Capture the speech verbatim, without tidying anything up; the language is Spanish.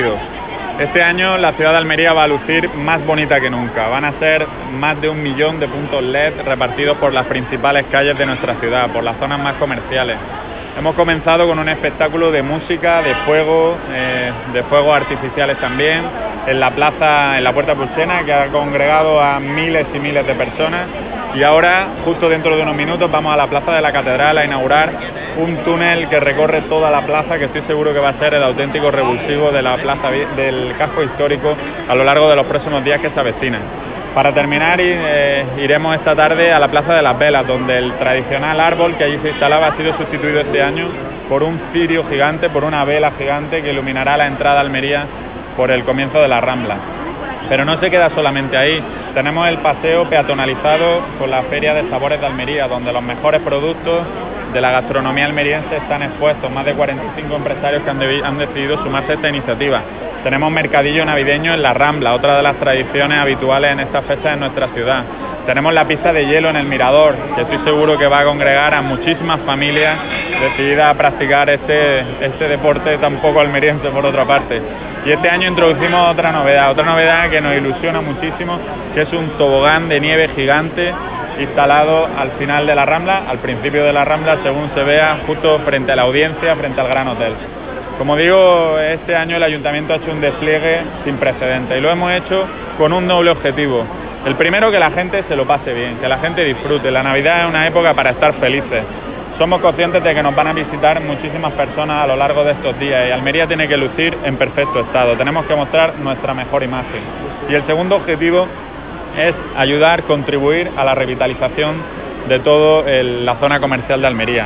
Este año la ciudad de Almería va a lucir más bonita que nunca. Van a ser más de un millón de puntos L E D repartidos por las principales calles de nuestra ciudad, por las zonas más comerciales. Hemos comenzado con un espectáculo de música, de fuego, eh, de fuegos artificiales también, en la plaza, en la Puerta Pulsena, que ha congregado a miles y miles de personas. Y ahora, justo dentro de unos minutos, vamos a la Plaza de la Catedral a inaugurar un túnel que recorre toda la plaza, que estoy seguro que va a ser el auténtico revulsivo de la plaza del casco histórico a lo largo de los próximos días que se avecinan. Para terminar, eh, iremos esta tarde a la Plaza de las Velas, donde el tradicional árbol que allí se instalaba ha sido sustituido este año por un cirio gigante, por una vela gigante que iluminará la entrada a Almería por el comienzo de la Rambla. Pero no se queda solamente ahí. Tenemos el paseo peatonalizado con la Feria de Sabores de Almería, donde los mejores productos de la gastronomía almeriense están expuestos. Más de cuarenta y cinco empresarios que han, de, han decidido sumarse a esta iniciativa. Tenemos mercadillo navideño en la Rambla, otra de las tradiciones habituales en estas fechas en nuestra ciudad. Tenemos la pista de hielo en el Mirador, que estoy seguro que va a congregar a muchísimas familias decididas a practicar este, este deporte tan poco almeriense por otra parte. Y este año introducimos otra novedad, otra novedad que nos ilusiona muchísimo, que es un tobogán de nieve gigante instalado al final de la Rambla, al principio de la Rambla, según se vea, justo frente a la audiencia, frente al Gran Hotel. Como digo, este año el Ayuntamiento ha hecho un despliegue sin precedentes y lo hemos hecho con un doble objetivo. El primero, que la gente se lo pase bien, que la gente disfrute. La Navidad es una época para estar felices. Somos conscientes de que nos van a visitar muchísimas personas a lo largo de estos días y Almería tiene que lucir en perfecto estado. Tenemos que mostrar nuestra mejor imagen. Y el segundo objetivo es ayudar, contribuir a la revitalización de toda la zona comercial de Almería.